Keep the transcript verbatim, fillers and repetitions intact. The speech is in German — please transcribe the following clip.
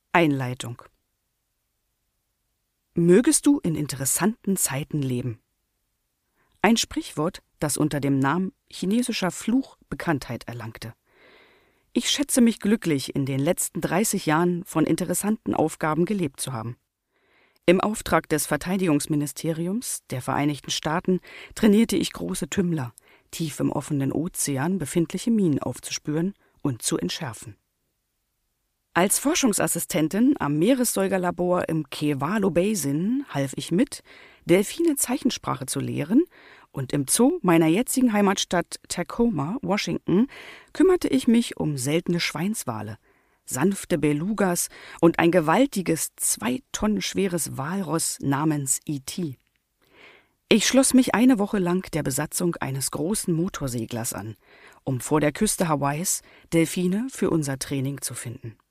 Einleitung. Mögest du in interessanten Zeiten leben. Ein Sprichwort, das unter dem Namen chinesischer Fluch Bekanntheit erlangte. Ich schätze mich glücklich, in den letzten dreißig Jahren von interessanten Aufgaben gelebt zu haben. Im Auftrag des Verteidigungsministeriums der Vereinigten Staaten trainierte ich große Tümmler, tief im offenen Ozean befindliche Minen aufzuspüren und zu entschärfen. Als Forschungsassistentin am Meeressäugerlabor im Kewalo Basin half ich mit, Delfine Zeichensprache zu lehren, und im Zoo meiner jetzigen Heimatstadt Tacoma, Washington, kümmerte ich mich um seltene Schweinswale, sanfte Belugas und ein gewaltiges, zwei Tonnen schweres Walross namens E T Ich schloss mich eine Woche lang der Besatzung eines großen Motorseglers an, um vor der Küste Hawaiis Delfine für unser Training zu finden.